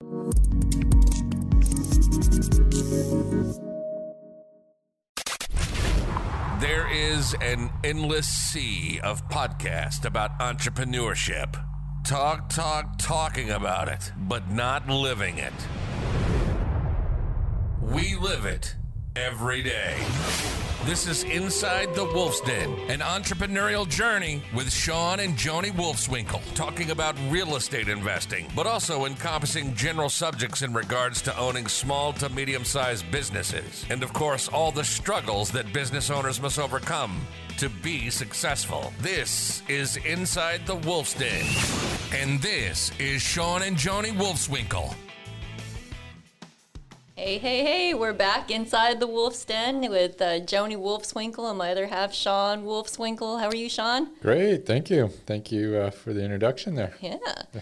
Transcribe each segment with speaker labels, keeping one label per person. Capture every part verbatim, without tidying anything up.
Speaker 1: There is an endless sea of podcasts about entrepreneurship. Talk, talk, talking about it, but not living it. We live it every day. This is Inside the Wolf's Den, an entrepreneurial journey with Sean and Joni Wolfswinkel, talking about real estate investing, but also encompassing general subjects in regards to owning small to medium-sized businesses. And of course, all the struggles that business owners must overcome to be successful. This is Inside the Wolf's Den. And this is Sean and Joni Wolfswinkel.
Speaker 2: Hey, hey, hey, we're back inside the Wolf's Den with uh, Joni Wolfswinkel and my other half, Sean Wolfswinkel. How are you, Sean?
Speaker 3: Great, thank you. Thank you uh, for the introduction there.
Speaker 2: Yeah.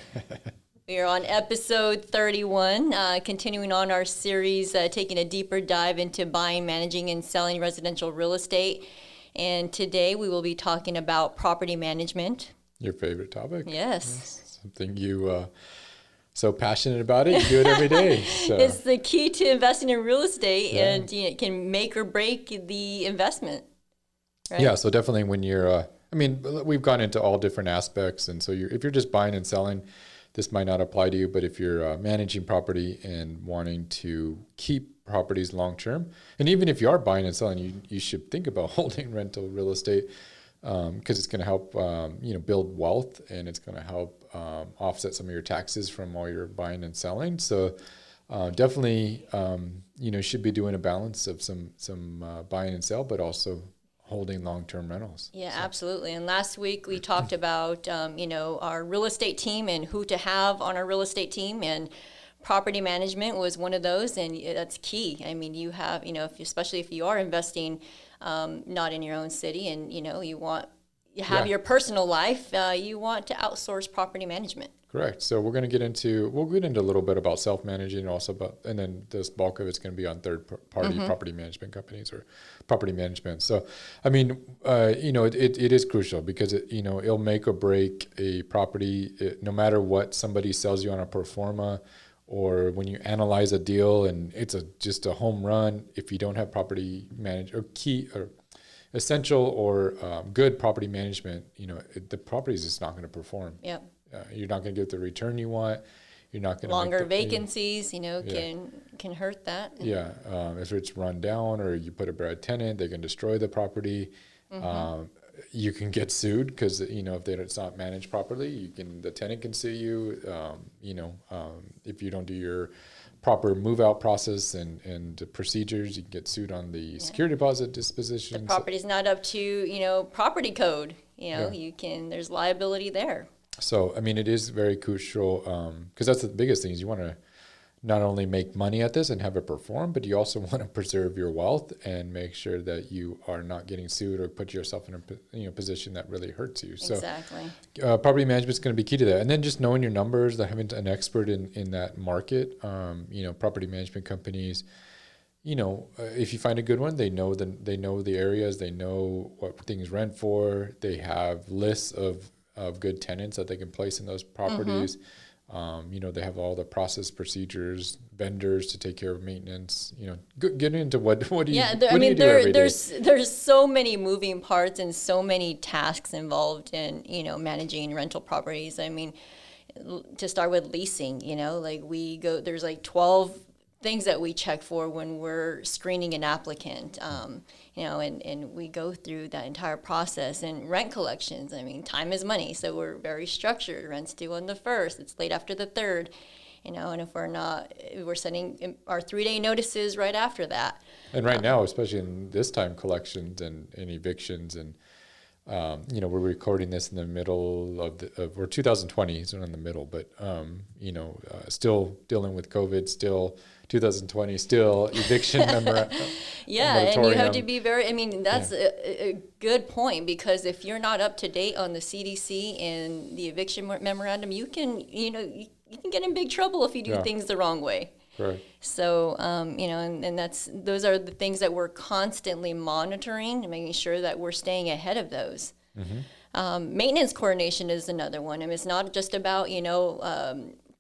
Speaker 2: We are on episode thirty-one, uh, continuing on our series, uh, taking a deeper dive into buying, managing, and selling residential real estate. And today we will be talking about property management.
Speaker 3: Your favorite topic?
Speaker 2: Yes.
Speaker 3: yes. Something you... Uh, So passionate about it, you do it every day. So.
Speaker 2: It's the key to investing in real estate,
Speaker 3: yeah.
Speaker 2: and you know, it can make or break the investment. Right?
Speaker 3: Yeah, so definitely when you're, uh, I mean, we've gone into all different aspects, and so you're, if you're just buying and selling, this might not apply to you, but if you're uh, managing property and wanting to keep properties long-term, and even if you are buying and selling, you, you should think about holding rental real estate because um, it's going to help, um, you know, build wealth, and it's going to help um, offset some of your taxes from all your buying and selling. So uh, definitely, um, you know, should be doing a balance of some some uh, buying and sell, but also holding long-term rentals.
Speaker 2: Yeah,
Speaker 3: so.
Speaker 2: Absolutely. And last week we talked about, um, you know, our real estate team and who to have on our real estate team, and property management was one of those, and that's key. I mean, you have, you know, if, especially if you are investing um, not in your own city, and, you know, you want, you have
Speaker 3: yeah.
Speaker 2: your personal life, uh, you want to outsource property management.
Speaker 3: Correct. So we're going to get into, we'll get into a little bit about self-managing, and also about, and then this bulk of it's going to be on third-party mm-hmm. property management companies or property management. So, I mean, uh, you know, it, it, it is crucial because, it, you know, it'll make or break a property, it, no matter what somebody sells you on a pro forma, or when you analyze a deal and it's a just a home run, if you don't have property manage or key or essential or um, good property management, you know, it, the property is just not going to perform.
Speaker 2: Yep.
Speaker 3: Uh, you're not going to get the return you want. You're not going to
Speaker 2: longer
Speaker 3: the,
Speaker 2: vacancies, you know,
Speaker 3: yeah.
Speaker 2: can can hurt that.
Speaker 3: Yeah, um, if it's run down or you put a bad tenant, they can destroy the property. Mm-hmm. Um, you can get sued because, you know, if they, it's not managed properly, you can the tenant can sue you. Um, you know, um, if you don't do your proper move-out process and, and procedures, you can get sued on the yeah. security deposit disposition.
Speaker 2: The property's not up to, you know, property code. You know,
Speaker 3: yeah.
Speaker 2: you can, there's liability there.
Speaker 3: So, I mean, it is very crucial because um, that's the biggest thing is you want to not only make money at this and have it perform, but you also want to preserve your wealth and make sure that you are not getting sued or put yourself in a you know position that really hurts you.
Speaker 2: Exactly.
Speaker 3: So uh, property management is going to be key to that. And then just knowing your numbers, having an expert in, in that market, um, you know, property management companies, you know, uh, if you find a good one, they know the, they know the areas, they know what things rent for, they have lists of, of good tenants that they can place in those properties. Mm-hmm. Um, you know, they have all the process procedures, vendors to take care of maintenance, you know, g- get into what, what do you,
Speaker 2: yeah,
Speaker 3: what
Speaker 2: I mean,
Speaker 3: do you do
Speaker 2: there,
Speaker 3: every
Speaker 2: there's,
Speaker 3: day?
Speaker 2: there's so many moving parts and so many tasks involved in, you know, managing rental properties. I mean, to start with leasing, you know, like we go, there's like twelve things that we check for when we're screening an applicant, um, you know, and, and we go through that entire process. And rent collections, I mean, time is money, so we're very structured. Rent's due on the first, it's late after the third, you know, and if we're not, we're sending our three-day notices right after that.
Speaker 3: And right
Speaker 2: um,
Speaker 3: now, especially in this time, collections and, and evictions and, um, you know, we're recording this in the middle of, the, of or two thousand twenty, so not in the middle, but, um, you know, uh, still dealing with COVID, still two thousand twenty, still eviction memor-
Speaker 2: yeah, and you have to be very, I mean, that's yeah. a, a good point, because if you're not up to date on the C D C and the eviction memorandum, you can, you know, you, you can get in big trouble if you do yeah. things the wrong way.
Speaker 3: Right.
Speaker 2: So, um, you know, and, and that's those are the things that we're constantly monitoring and making sure that we're staying ahead of those. Mm-hmm. Um, maintenance coordination is another one. I mean, it's not just about, you know, um,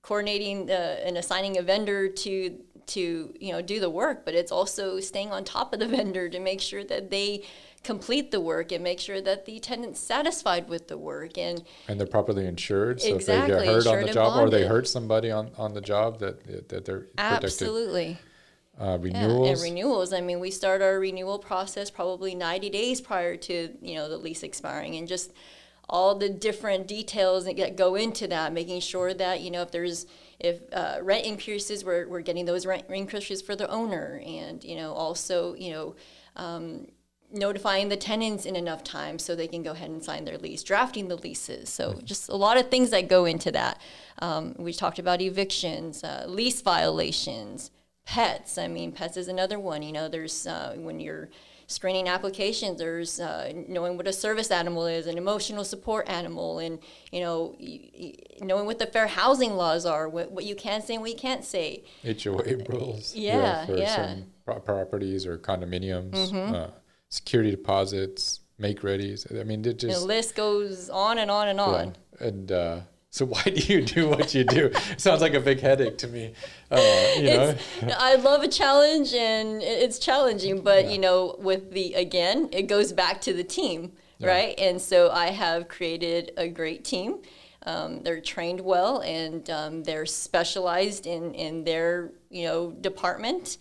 Speaker 2: coordinating the, and assigning a vendor to to you know do the work, but it's also staying on top of the vendor to make sure that they complete the work and make sure that the tenant's satisfied with the work and
Speaker 3: and they're properly insured. So
Speaker 2: exactly,
Speaker 3: if they get hurt on the job or they
Speaker 2: bonded.
Speaker 3: hurt somebody on, on the job, that that they're protected.
Speaker 2: Absolutely.
Speaker 3: Uh,
Speaker 2: Yeah,
Speaker 3: renewals.
Speaker 2: and renewals. I mean, we start our renewal process probably ninety days prior to, you know, the lease expiring, and just all the different details that get- go into that, making sure that, you know, if there's, if uh, rent increases, we're, we're getting those rent increases for the owner, and, you know, also, you know, um, notifying the tenants in enough time so they can go ahead and sign their lease, drafting the leases. So just a lot of things that go into that. Um, we talked about evictions, uh, lease violations, pets. I mean, pets is another one. You know, there's uh, when you're screening applications, there's uh, knowing what a service animal is, an emotional support animal, and, you know, y- y- knowing what the fair housing laws are, what, what you can say and what you can't say.
Speaker 3: H O A rules.
Speaker 2: Yeah,
Speaker 3: for
Speaker 2: yeah.
Speaker 3: certain pro- properties or condominiums,
Speaker 2: Mm-hmm.
Speaker 3: uh, security deposits, make readies. I mean, it
Speaker 2: The
Speaker 3: just
Speaker 2: list goes on and on and
Speaker 3: yeah.
Speaker 2: on.
Speaker 3: And uh, so why do you do what you do? Sounds like a big headache to me. Uh, you know,
Speaker 2: It's, I love a challenge, and it- it's challenging, but you know, with the, again, it goes back to the team,
Speaker 3: Yeah.
Speaker 2: right? And so I have created a great team. Um, they're trained well, and um, they're specialized in, in their, you know, department,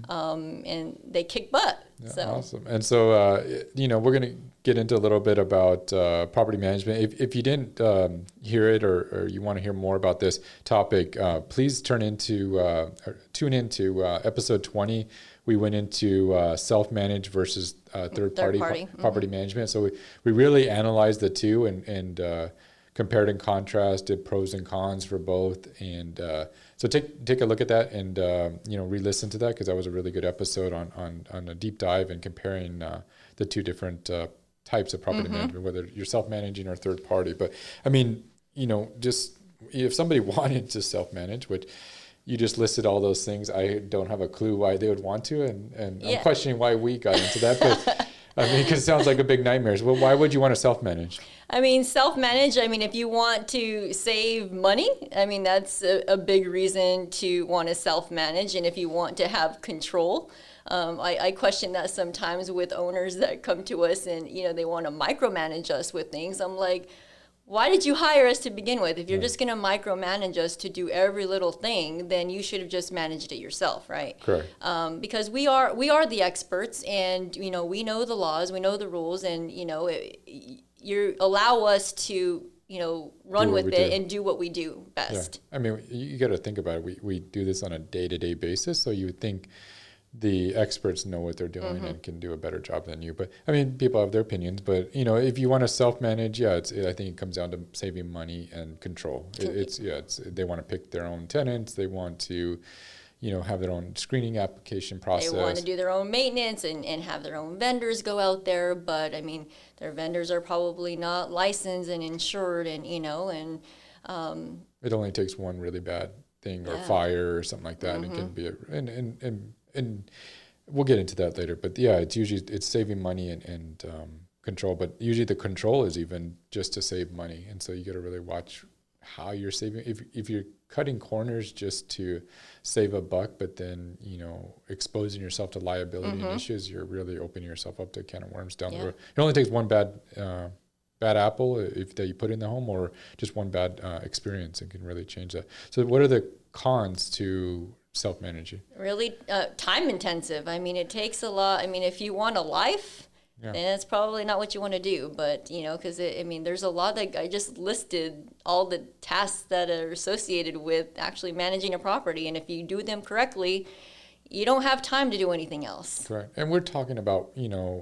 Speaker 2: um, and they kick butt.
Speaker 3: Yeah,
Speaker 2: so
Speaker 3: awesome. And so, uh, you know, we're going to get into a little bit about uh, property management. If, if you didn't um, hear it, or, or you want to hear more about this topic, uh, please turn into, uh, or tune into uh, episode twenty. We went into uh, self-managed versus uh, third-party
Speaker 2: party,
Speaker 3: pro- property management. So we, we really analyzed the two and, and uh, compared and contrasted pros and cons for both. And uh, so take take a look at that and uh, you know re-listen to that, because that was a really good episode on on, on a deep dive and comparing uh, the two different uh, types of property management, whether you're self-managing or third party. But I mean, you know, just if somebody wanted to self-manage, which you just listed all those things, I don't have a clue why they would want to, and, and
Speaker 2: Yeah.
Speaker 3: I'm questioning why we got into that. But I mean, because it sounds like a big nightmare. Well, why would you want to self-manage?
Speaker 2: I mean, self-manage, I mean, if you want to save money, I mean, that's a, a big reason to want to self-manage. And if you want to have control, um, I, I question that sometimes with owners that come to us and, you know, they want to micromanage us with things. I'm like, why did you hire us to begin with? If you're just going to micromanage us to do every little thing, then you should have just managed it yourself, right?
Speaker 3: Correct.
Speaker 2: Um, because we are we are the experts, and you know we know the laws, we know the rules, and you know it, you allow us to you know run
Speaker 3: Do what
Speaker 2: with
Speaker 3: we
Speaker 2: it
Speaker 3: do.
Speaker 2: and do what we do
Speaker 3: Yeah.
Speaker 2: best.
Speaker 3: I mean, you, you got to think about it. We, we do this on a day-to-day basis, so you would think the experts know what they're doing and can do a better job than you. But I mean, people have their opinions. But you know, if you want to self-manage, yeah, it's. I think it comes down to saving money and control. It, it's yeah, it's. They want to pick their own tenants. They want to, you know, have their own screening application process.
Speaker 2: They want to do their own maintenance and, and have their own vendors go out there, but I mean, their vendors are probably not licensed and insured, and you know, and um,
Speaker 3: It only takes one really bad thing or
Speaker 2: Yeah.
Speaker 3: fire or something like that, and it can be a, and, and and and we'll get into that later. But yeah, it's usually it's saving money and and um, control. But usually the control is even just to save money, and so you got to really watch how you're saving. If if you're cutting corners just to save a buck, but then you know exposing yourself to liability and issues, you're really opening yourself up to a can of worms down
Speaker 2: Yeah.
Speaker 3: the road. It only takes one bad. Uh, bad apple if that you put in the home, or just one bad uh, experience, and can really change that. So what are the cons to self-managing?
Speaker 2: really uh, time intensive. I mean, it takes a lot. I mean, if you want a life,
Speaker 3: Yeah.
Speaker 2: then it's probably not what you want to do. But, you know, because, I mean, there's a lot that I just listed all the tasks that are associated with actually managing a property. And if you do them correctly, you don't have time to do anything else.
Speaker 3: Correct. And we're talking about, you know,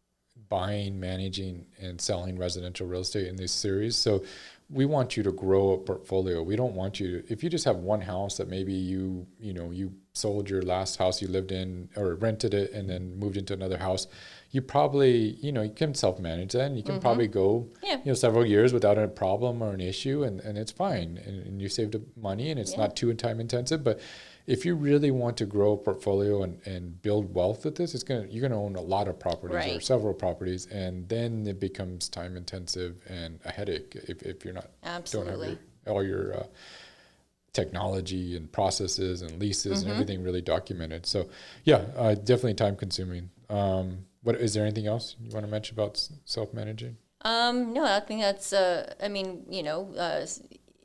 Speaker 3: buying, managing, and selling residential real estate in this series. So we want you to grow a portfolio. We don't want you to, if you just have one house that maybe you, you know, you sold your last house you lived in or rented it and then moved into another house, you probably, you know, you can self-manage that, and you can probably go,
Speaker 2: Yeah.
Speaker 3: you know, several years without a problem or an issue, and, and it's fine. And, and you saved money, and it's
Speaker 2: Yeah.
Speaker 3: not too time intensive. But if you really want to grow a portfolio and, and build wealth with this, it's gonna you're gonna own a lot of properties or
Speaker 2: Right.
Speaker 3: several properties, and then it becomes time intensive and a headache if, if you're not don't have
Speaker 2: Absolutely.
Speaker 3: your, all your uh, technology and processes and leases
Speaker 2: Mm-hmm.
Speaker 3: and everything really documented. So yeah, uh, definitely time consuming. Um, what is there anything else you want to mention about s- self-managing?
Speaker 2: Um, no, I think that's, uh, I mean, you know, uh, s-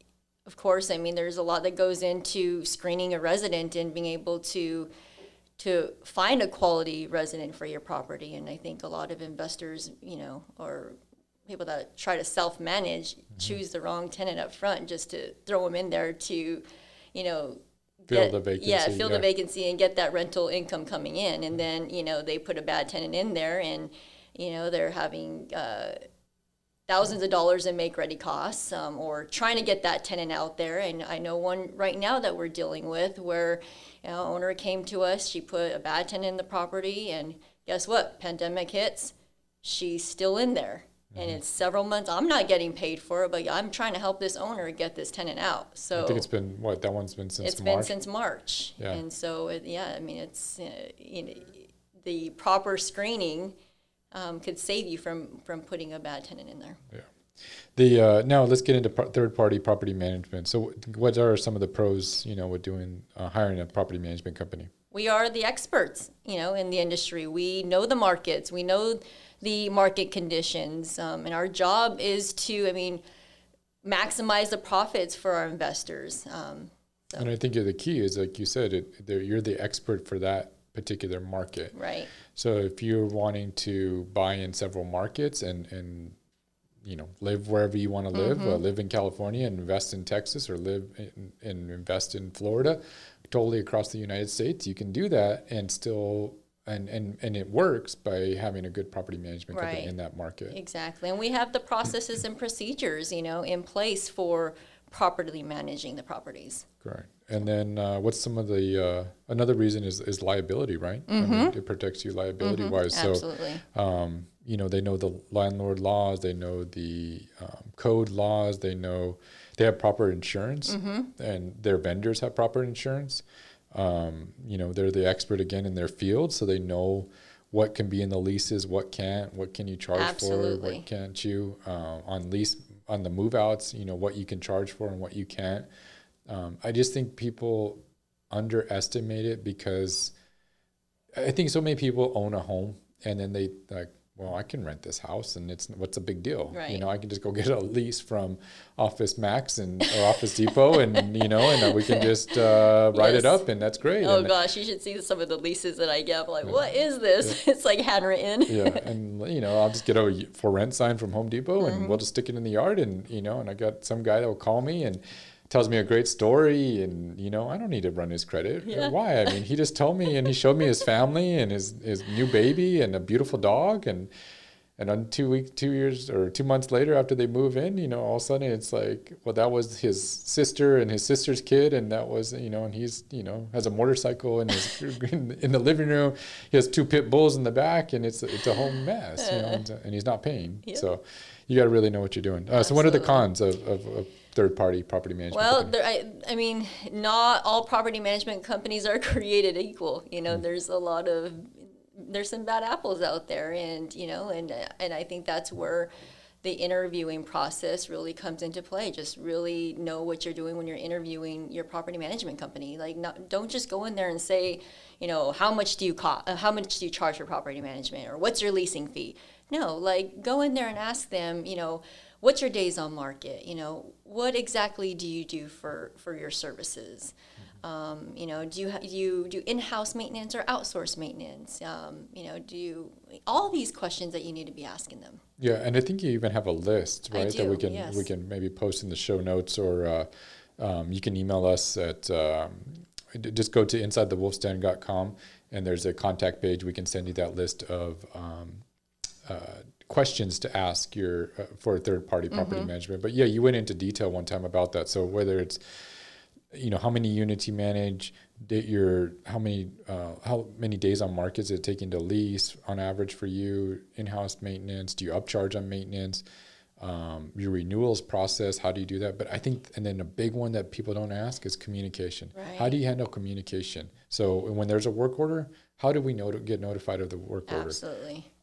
Speaker 2: of course, I mean, there's a lot that goes into screening a resident and being able to to find a quality resident for your property. And I think a lot of investors, you know, or people that try to self-manage
Speaker 3: Mm-hmm.
Speaker 2: choose the wrong tenant up front just to throw them in there to, you know,
Speaker 3: Fill
Speaker 2: get-
Speaker 3: the vacancy,
Speaker 2: Yeah, fill
Speaker 3: yeah.
Speaker 2: the vacancy and get that rental income coming in. And then, you know, they put a bad tenant in there and, you know, they're having uh, thousands of dollars in make-ready costs, um, or trying to get that tenant out there. And I know one right now that we're dealing with where, you know, owner came to us, she put a bad tenant in the property, and guess what? Pandemic hits, she's still in there. And it's several months. I'm not getting paid for it, but I'm trying to help this owner get this tenant out. So
Speaker 3: I think it's been, what, that one's been since
Speaker 2: it's
Speaker 3: March?
Speaker 2: been since March.
Speaker 3: Yeah.
Speaker 2: And so, it, yeah, I mean, it's, uh, you know, the proper screening um, could save you from, from putting a bad tenant in there.
Speaker 3: Yeah. The uh, now let's get into pro- third-party property management. So, what are some of the pros, you know, with doing uh, hiring a property management company?
Speaker 2: We are the experts, you know, in the industry. We know the markets. We know the market conditions, um, and our job is to, I mean, maximize the profits for our investors. Um, so,
Speaker 3: And I think the key is, like you said, it, there- you're the expert for that particular market.
Speaker 2: right.
Speaker 3: So, if you're wanting to buy in several markets and and you know, live wherever you want to live,
Speaker 2: Mm-hmm.
Speaker 3: uh, live in California and invest in Texas, or live in, and invest in Florida, totally across the United States, you can do that and still, and, and, and it works by having a good property management company
Speaker 2: Right.
Speaker 3: in that market.
Speaker 2: Exactly. And we have the processes and procedures, you know, in place for properly managing the properties.
Speaker 3: Correct. And then uh, what's some of the, uh, another reason is, is liability, right? I mean, it protects you liability wise. So,
Speaker 2: Absolutely.
Speaker 3: um, you know, they know the landlord laws, they know the um, code laws, they know they have proper insurance, and their vendors have proper insurance. Um, you know, they're the expert again in their field, so they know what can be in the leases, what can't, what can you charge
Speaker 2: Absolutely.
Speaker 3: for, what can't you, uh, on lease, on the move outs, you know, what you can charge for and what you can't. Um, I just think people underestimate it because I think so many people own a home and then they like, well, I can rent this house and it's what's a big deal?
Speaker 2: Right.
Speaker 3: You know, I can just go get a lease from Office Max and or Office Depot and, you know, and uh, we can just uh, write
Speaker 2: Yes.
Speaker 3: it up and that's great.
Speaker 2: Oh
Speaker 3: and,
Speaker 2: gosh, you should see some of the leases that I get. I'm like, what is this? It's like handwritten.
Speaker 3: yeah, and you know, I'll just get a for rent sign from Home Depot, and
Speaker 2: Mm-hmm.
Speaker 3: we'll just stick it in the yard, and you know, and I got some guy that will call me and tells me a great story, and you know, I don't need to run his credit.
Speaker 2: Yeah.
Speaker 3: Why? I mean, he just told me, and he showed me his family and his his new baby and a beautiful dog, and and on two weeks, two years, or two months later, after they move in, you know, all of a sudden it's like, well, that was his sister and his sister's kid, and that was, you know, and he's, you know, has a motorcycle in his in, in the living room. He has two pit bulls in the back, and it's it's a whole mess, you know, and, and he's not paying.
Speaker 2: Yep.
Speaker 3: So you got to really know what you're doing. Uh, so what are the
Speaker 2: Absolutely.
Speaker 3: cons of, of, of third-party property management?
Speaker 2: Well,
Speaker 3: company?
Speaker 2: there, I, I mean, not all property management companies are created equal. You know, there's a lot of, there's some bad apples out there, and you know, and and I think that's where the interviewing process really comes into play. Just really know what you're doing when you're interviewing your property management company. Like, not, don't just go in there and say, you know, how much do you cost, uh, how much do you charge for property management, or what's your leasing fee? No, like go in there and ask them, you know, what's your days on market? You know, what exactly do you do for for your services? Um, you know, do you ha- do you do in-house maintenance or outsource maintenance? Um, you know, do you all these questions that you need to be asking them?
Speaker 3: Yeah, and I think you even have a list,
Speaker 2: I
Speaker 3: right? that we
Speaker 2: do,
Speaker 3: can
Speaker 2: yes.
Speaker 3: we can maybe post in the show notes, or uh, um, you can email us at um, d- just go to inside the wolf's den dot com, and there's a contact page. We can send you that list of um, uh, questions to ask your uh, for third party property
Speaker 2: Mm-hmm.
Speaker 3: management. But yeah, you went into detail one time about that. So whether it's, you know, how many units you manage, da- your how many uh, how many days on market is it taking to lease on average for you, in-house maintenance, do you upcharge on maintenance, um, your renewals process, how do you do that? But I think, and then a big one that people don't ask is communication. How do you handle communication? So when there's a work order, how do we know to get notified of the work order?
Speaker 2: Absolutely.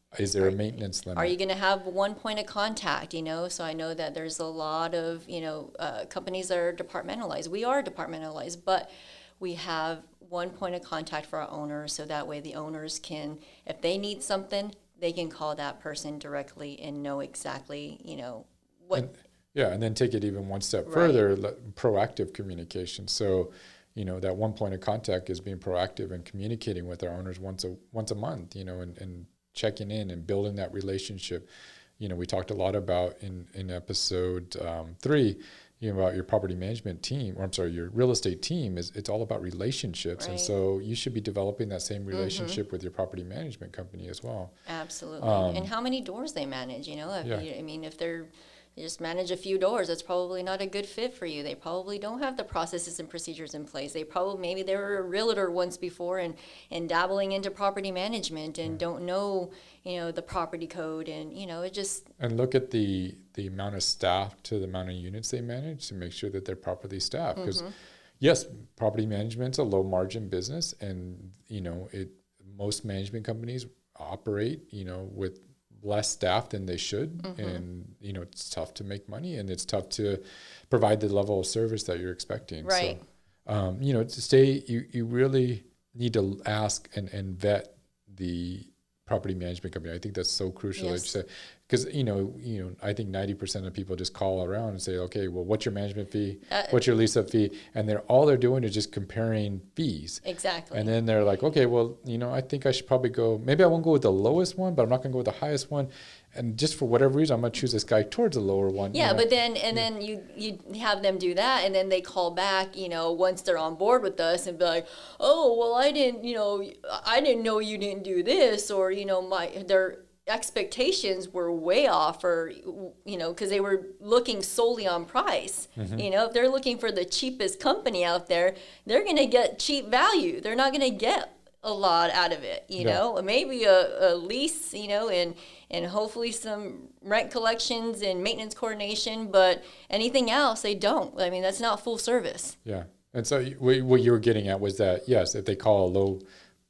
Speaker 3: Is there a maintenance limit?
Speaker 2: Are you going to have one point of contact, you know? So I know that there's a lot of, you know, uh, companies that are departmentalized. We are departmentalized, but we have one point of contact for our owners, so that way the owners can, if they need something, they can call that person directly and know exactly, you know, what.
Speaker 3: And, yeah, and then take it even one step
Speaker 2: Right.
Speaker 3: further, le- proactive communication. So, you know, that one point of contact is being proactive and communicating with our owners once a once a month, you know, and, and checking in and building that relationship. You know, we talked a lot about in, in episode um, three, you know, about your property management team, or I'm sorry, your real estate team is it's all about relationships.
Speaker 2: Right.
Speaker 3: And so you should be developing that same relationship mm-hmm. with your property management company as well.
Speaker 2: Absolutely.
Speaker 3: Um,
Speaker 2: and how many doors they manage, you know, if
Speaker 3: yeah.
Speaker 2: you, I mean, if they're, they just manage a few doors, that's probably not a good fit for you. They probably don't have the processes and procedures in place. They probably, maybe they were a realtor once before and, and dabbling into property management and mm. don't know, you know, the property code, and, you know, it just.
Speaker 3: And look at the, the amount of staff to the amount of units they manage to make sure that they're properly staffed. Because mm-hmm. yes, property management's a low margin business, and, you know, it, most management companies operate, you know, with less staff than they should, mm-hmm. and you know it's tough to make money, and it's tough to provide the level of service that you're expecting.
Speaker 2: Right.
Speaker 3: So, um, you know, to stay, you you really need to ask and, and vet the property management company. I think that's so crucial.
Speaker 2: Yes.
Speaker 3: Because you know, you know, I think ninety percent of people just call around and say, okay, well, what's your management fee? Uh, what's your lease up fee? And they're all they're doing is just comparing fees.
Speaker 2: Exactly.
Speaker 3: And then they're like, okay, well, you know, I think I should probably go. Maybe I won't go with the lowest one, but I'm not going to go with the highest one. And just for whatever reason, I'm going to choose this guy towards the lower one.
Speaker 2: Yeah,
Speaker 3: you know?
Speaker 2: but then and yeah. then you you have them do that, and then they call back, you know, once they're on board with us, and be like, oh, well, I didn't, you know, I didn't know you didn't do this, or you know, my their expectations were way off, or you know, because they were looking solely on price. Mm-hmm. You know, if they're looking for the cheapest company out there, they're going to get cheap value. They're not going to get a lot out of it, you yeah. know, maybe a, a lease, you know, and and hopefully some rent collections and maintenance coordination, but anything else they don't. I mean, that's not full service.
Speaker 3: Yeah. And so what you were getting at was that, yes, if they call a low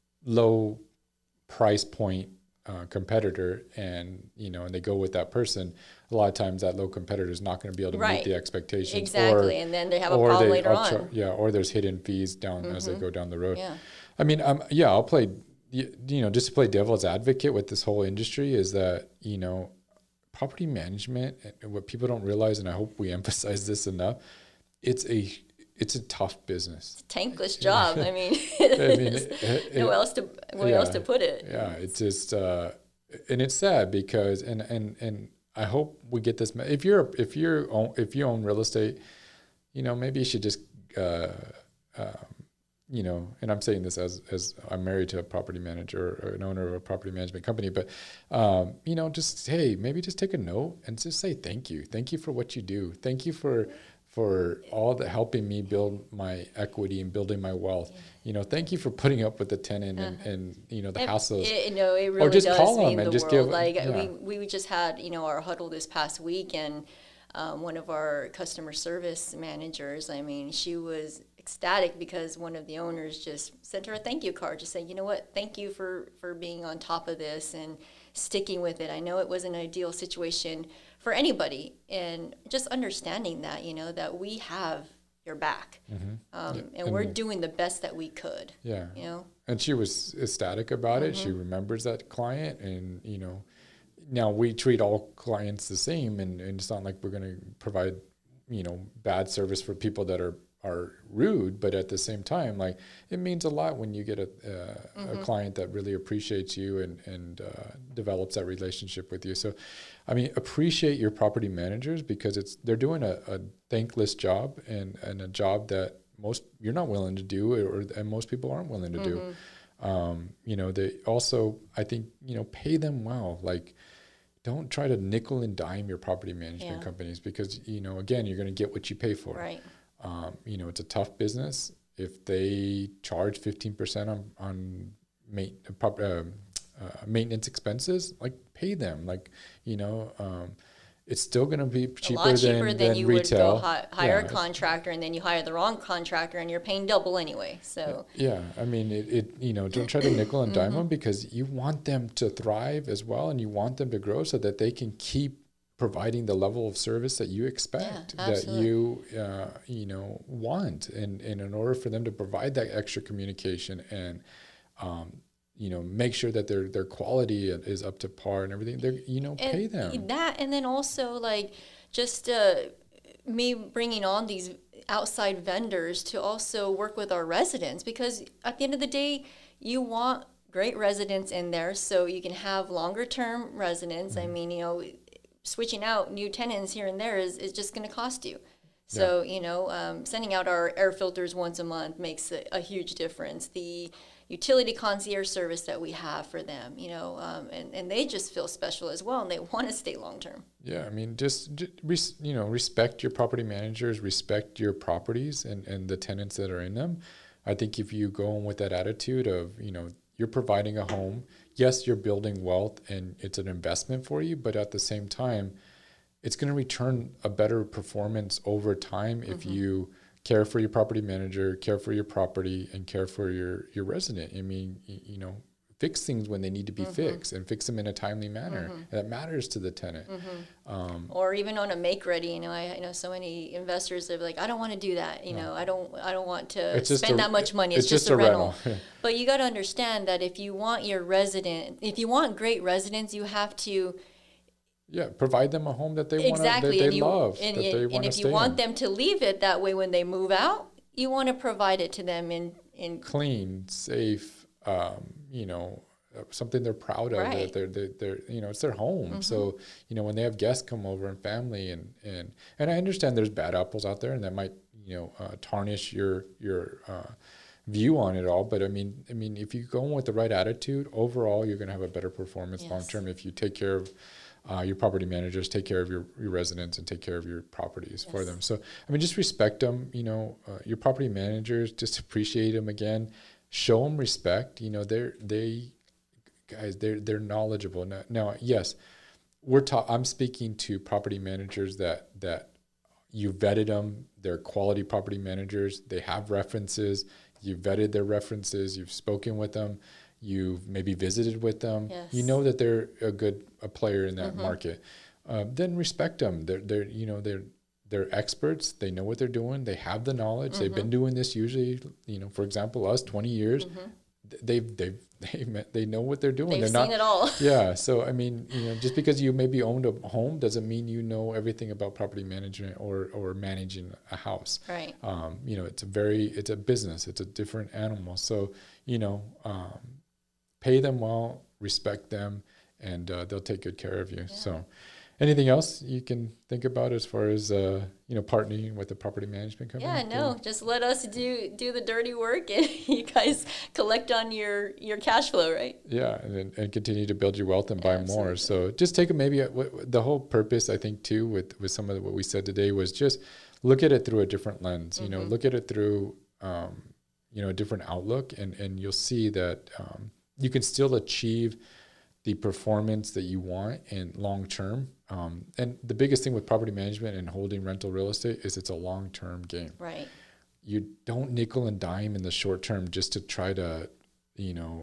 Speaker 3: low price point uh, competitor, and you know, and they go with that person, a lot of times that low competitor is not going to be able to right. meet the expectations.
Speaker 2: Exactly.
Speaker 3: Or,
Speaker 2: and then they have a problem later on.
Speaker 3: Char- yeah, or there's hidden fees down mm-hmm. as they go down the road.
Speaker 2: Yeah.
Speaker 3: I mean, um, yeah, I'll play, you, you know, just to play devil's advocate with this whole industry is that, you know, property management, and what people don't realize, and I hope we emphasize this enough, it's a it's a tough business.
Speaker 2: It's a tankless job. I mean,
Speaker 3: I mean it, it,
Speaker 2: no else to where
Speaker 3: yeah,
Speaker 2: else to put it.
Speaker 3: Yeah, it's just, uh, and it's sad because, and and and I hope we get this. If you're if you're own, if you own real estate, you know, maybe you should just. Uh, um, You know, and I'm saying this as as I'm married to a property manager or an owner of a property management company, but um, you know, just hey, maybe just take a note and just say thank you, thank you for what you do, thank you for for all the helping me build my equity and building my wealth. Yeah. You know, thank you for putting up with the tenant and, uh-huh. and you know the
Speaker 2: it,
Speaker 3: hassles.
Speaker 2: It, no, it really
Speaker 3: or just
Speaker 2: does
Speaker 3: call
Speaker 2: mean
Speaker 3: them and
Speaker 2: the
Speaker 3: just
Speaker 2: world.
Speaker 3: give
Speaker 2: like
Speaker 3: yeah.
Speaker 2: we we just had you know our huddle this past week, and um, one of our customer service managers, I mean, she was ecstatic because one of the owners just sent her a thank you card, just saying, you know what, thank you for, for being on top of this and sticking with it. I know it was an ideal situation for anybody, and just understanding that, you know, that we have your back, mm-hmm. um, yeah. and, and we're doing the best that we could.
Speaker 3: Yeah.
Speaker 2: You know?
Speaker 3: And she was ecstatic about mm-hmm. it. She remembers that client, and, you know, now we treat all clients the same, and, and it's not like we're going to provide, you know, bad service for people that are are rude, but at the same time, like, it means a lot when you get a uh, mm-hmm. a client that really appreciates you and and uh, develops that relationship with you. So, I mean, appreciate your property managers, because it's they're doing a, a thankless job, and, and a job that most you're not willing to do, or and most people aren't willing to mm-hmm. do. Um, you know, they also, I think, you know, pay them well. Like, don't try to nickel and dime your property management yeah. companies, because, you know, again, you're going to get what you pay for.
Speaker 2: Right.
Speaker 3: Um, you know, it's a tough business. If they charge fifteen percent on, on ma- uh, uh, maintenance expenses, like, pay them. Like, you know, um, it's still going to be
Speaker 2: a
Speaker 3: cheaper,
Speaker 2: lot cheaper
Speaker 3: than,
Speaker 2: than,
Speaker 3: than
Speaker 2: you
Speaker 3: retail.
Speaker 2: would go hi- hire
Speaker 3: Yeah.
Speaker 2: a contractor, and then you hire the wrong contractor, and you're paying double anyway. So
Speaker 3: yeah, I mean, it, it you know, don't try to nickel and dime them, because you want them to thrive as well, and you want them to grow so that they can keep providing the level of service that you expect,
Speaker 2: Yeah,
Speaker 3: that you uh, you know want, and, and in order for them to provide that extra communication and um, you know, make sure that their their quality is up to par and everything, they're, you know,
Speaker 2: and
Speaker 3: pay them.
Speaker 2: that, and then also like just uh, me bringing on these outside vendors to also work with our residents, because at the end of the day, you want great residents in there so you can have longer term residents. Mm-hmm. I mean, you know, switching out new tenants here and there is, is just going to cost you. So, yeah. you know, um, sending out our air filters once a month makes a, a huge difference. The utility concierge service that we have for them, you know, um, and, and they just feel special as well, and they want to stay long term.
Speaker 3: Yeah, I mean, just, just res, you know, respect your property managers, respect your properties and, and the tenants that are in them. I think if you go in with that attitude of, you know, you're providing a home, yes, you're building wealth and it's an investment for you, but at the same time, it's going to return a better performance over time if mm-hmm. you care for your property manager, care for your property, and care for your, your resident. I mean, you, you know, fix things when they need to be mm-hmm. fixed, and fix them in a timely manner. Mm-hmm. That matters to the tenant.
Speaker 2: Mm-hmm. Um, or even on a make ready, you know, I, I know so many investors are like, I don't want to do that. You no. know, I don't, I don't want to spend a, that much money. It's, it's just, just a, a rental. rental. But you got to understand that if you want your resident, if you want great residents, you have to
Speaker 3: Yeah, provide them a home that they
Speaker 2: exactly.
Speaker 3: want, that they
Speaker 2: and you,
Speaker 3: love,
Speaker 2: and,
Speaker 3: that they
Speaker 2: and if you want in. them to leave it that way when they move out, you want to provide it to them in in
Speaker 3: clean, safe, um, you know, something they're proud of.
Speaker 2: Right.
Speaker 3: That they're, they're, they're, you know, it's their home. Mm-hmm. So, you know, when they have guests come over and family, and and and I understand there's bad apples out there, and that might, you know, uh, tarnish your your. Uh, view on it all, but I mean, I mean, if you go in with the right attitude, overall, you're going to have a better performance yes. long term if you take care of uh, your property managers, take care of your, your residents, and take care of your properties yes. for them. So, I mean, just respect them. You know, uh, your property managers, just appreciate them again, show them respect. You know, they're they guys, they're they're knowledgeable. Now, now yes, we're ta- I'm speaking to property managers that that you vetted them. They're quality property managers. They have references. You've vetted their references, you've spoken with them, you've maybe visited with them.
Speaker 2: Yes.
Speaker 3: You know that they're a good a player in that
Speaker 2: mm-hmm.
Speaker 3: market. Uh, then respect them. They're they're you know they're they're experts. They know what they're doing. They have the knowledge. Mm-hmm. They've been doing this usually. You know, for example, us twenty years. Mm-hmm. They've they've they they know what they're doing.
Speaker 2: They've
Speaker 3: they're
Speaker 2: seen
Speaker 3: not,
Speaker 2: it all.
Speaker 3: Yeah. So I mean, you know, just because you maybe owned a home doesn't mean you know everything about property management or or managing a house.
Speaker 2: Right.
Speaker 3: Um, you know, it's a very it's a business. It's a different animal. So you know, um, pay them well, respect them, and uh, they'll take good care of you. Yeah. So. Anything else you can think about as far as uh, you know, partnering with the property management company?
Speaker 2: Yeah, no, just let us do do the dirty work, and you guys collect on your, your cash flow, right?
Speaker 3: Yeah, and and continue to build your wealth and buy
Speaker 2: Absolutely.
Speaker 3: more. So just take a maybe a, w- the whole purpose, I think, too, with with some of the, what we said today was just look at it through a different lens. Mm-hmm. You know, look at it through um, you know, a different outlook, and and you'll see that um, you can still achieve the performance that you want in long term. Um, and the biggest thing with property management and holding rental real estate is it's a long-term game.
Speaker 2: Right.
Speaker 3: You don't nickel and dime in the short term just to try to, you know,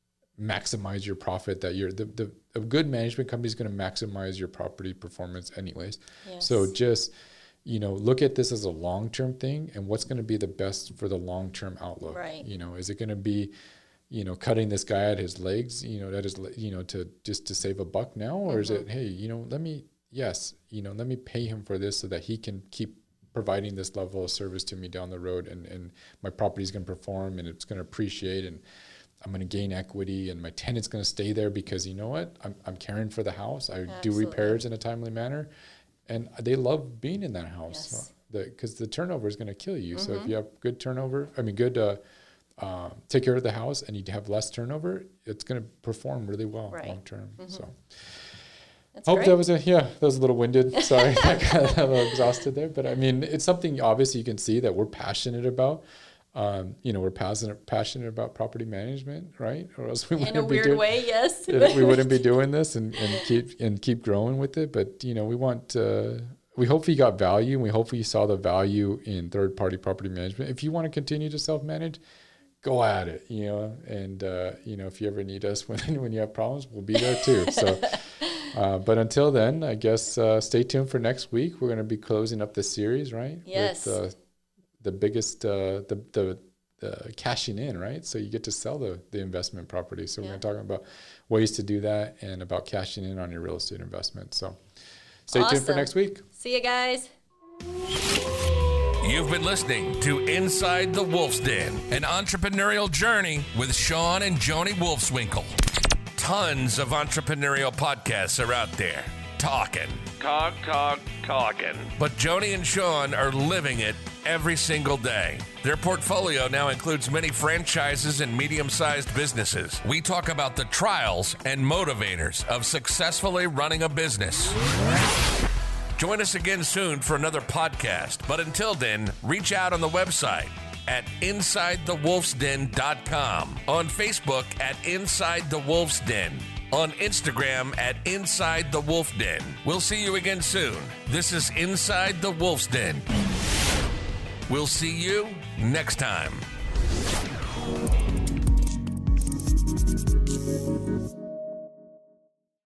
Speaker 3: maximize your profit. That you're the, the a good management company is going to maximize your property performance anyways.
Speaker 2: Yes.
Speaker 3: So just, you know, look at this as a long-term thing and what's going to be the best for the long-term outlook.
Speaker 2: Right.
Speaker 3: You know, is it going to be, you know, cutting this guy at his legs, you know, that is, you know, to just to save a buck now? Or mm-hmm. is it, hey, you know, let me, yes, you know, let me pay him for this so that he can keep providing this level of service to me down the road, and, and my property is going to perform and it's going to appreciate, and I'm going to gain equity, and my tenant's going to stay there because, you know what, I'm, I'm caring for the house. I Absolutely. do repairs in a timely manner, and they love being in that house. Because yes. the, the turnover is going to kill you. Mm-hmm. So if you have good turnover, I mean, good, uh, Uh, take care of the house, and you have less turnover, it's going to perform really well right. long term. Mm-hmm. So,
Speaker 2: That's
Speaker 3: hope
Speaker 2: great.
Speaker 3: that was a yeah, that was a little winded. Sorry, I got a little exhausted there, but I mean, it's something obviously you can see that we're passionate about. Um, you know, we're passionate, passionate about property management, right? Or else we wouldn't
Speaker 2: In a
Speaker 3: be
Speaker 2: weird
Speaker 3: doing,
Speaker 2: way, yes.
Speaker 3: we wouldn't be doing this and, and keep and keep growing with it. But you know, we want. Uh, we hope you got value, and we hope you saw the value in third-party property management. If you want to continue to self-manage, go at it. You know, and uh, you know, if you ever need us when when you have problems, we'll be there too. So. Uh, but until then, I guess uh, stay tuned for next week. We're going to be closing up the series, right?
Speaker 2: Yes.
Speaker 3: With uh, the biggest, uh, the, the the cashing in, right? So you get to sell the, the investment property. So yeah. We're going to talk about ways to do that and about cashing in on your real estate investment. So stay
Speaker 2: awesome.
Speaker 3: tuned for next week.
Speaker 2: See you guys.
Speaker 1: You've been listening to Inside the Wolf's Den, an entrepreneurial journey with Sean and Joni Wolfswinkle. Tons of entrepreneurial podcasts are out there. Talking. Talk, talk, talking. But Joni and Sean are living it every single day. Their portfolio now includes many franchises and medium-sized businesses. We talk about the trials and motivators of successfully running a business. Join us again soon for another podcast. But until then, reach out on the website at inside the wolf's den dot com, on Facebook at Inside the Wolf's Den, on Instagram at Inside the Wolf Den. We'll see you again soon. This is Inside the Wolf's Den. We'll see you next time.